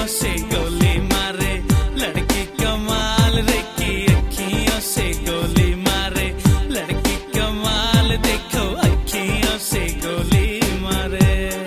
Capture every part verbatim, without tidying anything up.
से गोली मारे, लड़की कमाल रे की अखियों से गोली मारे, लड़की कमाल देखो अखियों से गोली मारे।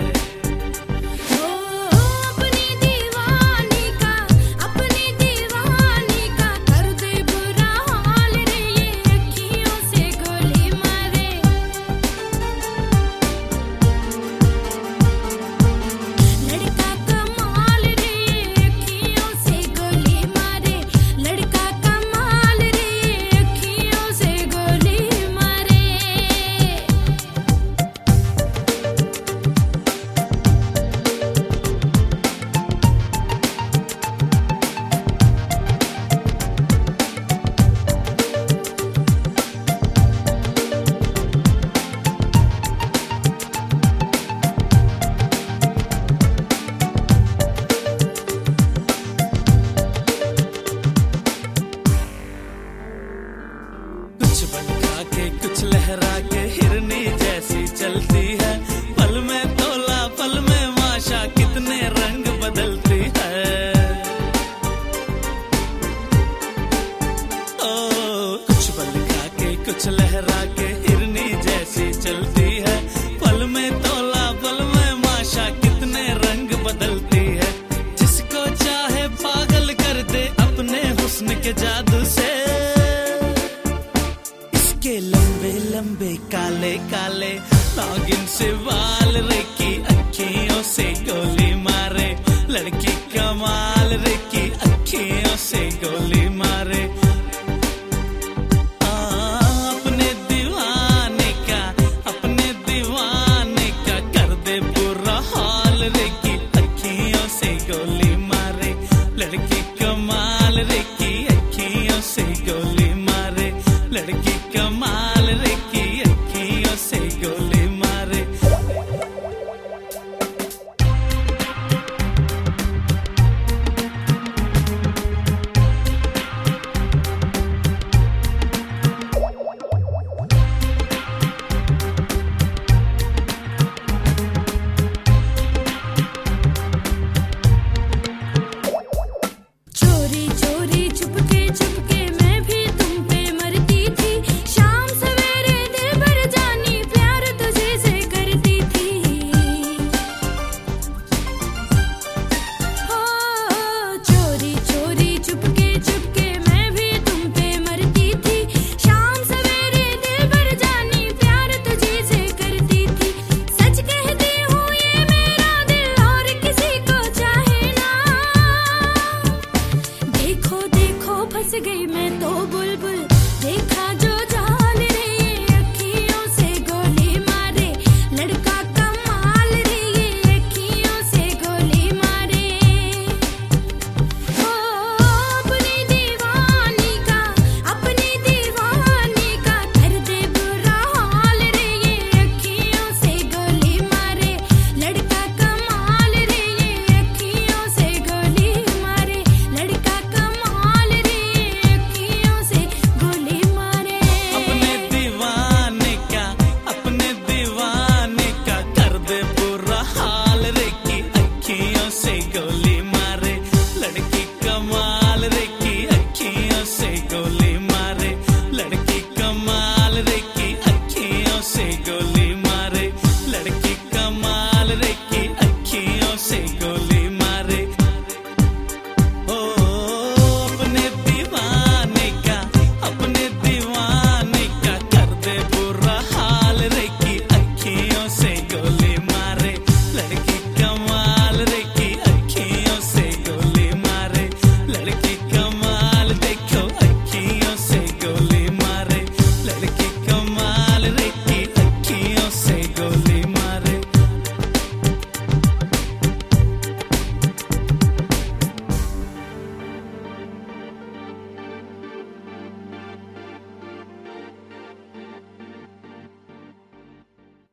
कुछ बनखा के कुछ लहरा के हिरनी जैसी चलती है, पल में तोला पल में माशा कितने रंग बदलती है। ओ कुछ बनखा के कुछ लहरा के हिरनी जैसी चलती है, पल में तोला पल में माशा कितने रंग बदलती है। जिसको चाहे पागल कर दे अपने हुस्न के जादू से, के लंबे लंबे काले काले नागिन से बाल रे की अखियों से गोली मारे, लड़की कमाल रे की अखियों से गोली मारे। आ, अपने दीवाने का अपने दीवाने का कर दे बुरा हाल रे की अखियों से गोली मारे, लड़की कमाल रे की अखियों से गोली मारे, लड़की कमाल रे की अखियों से गोली मारे। चोरी चोरी चुपके चुपके मैं भी तुम पे मरती थी, शाम सवेरे दिल भर जानी प्यार तुझे से करती थी। हो चोरी चोरी चुपके चुपके मैं भी तुम पे मरती थी, शाम सवेरे दिल भर जानी प्यार तुझे से करती थी। सच कहती हूँ ये मेरा दिल और किसी को चाहे ना, देखो देखो फंस गई मैं तो बुलबुल, देखा जो जान रे ये अखियों से गोली मारे, लड़का कमाल रे ये अखियों से गोली मारे। ओ अपनी दीवानी का अपनी दीवानी का कर दे बुरा हाल रे ये अखियों से गोली मारे, लड़का कमाल रे ये अखियों से गोली मारे, लड़का कमाल रे ये अखियों से गोली मारे। अपने दीवाने का अपने दीवाने का कर दे बुरा हाल रे की अखियों से गोली मारे, लड़की कमाल रे की अखियों से गोली मारे, लड़की कमाल रे की अखियों से गोली मारे, लड़की कमाल रे की अखियों से गोली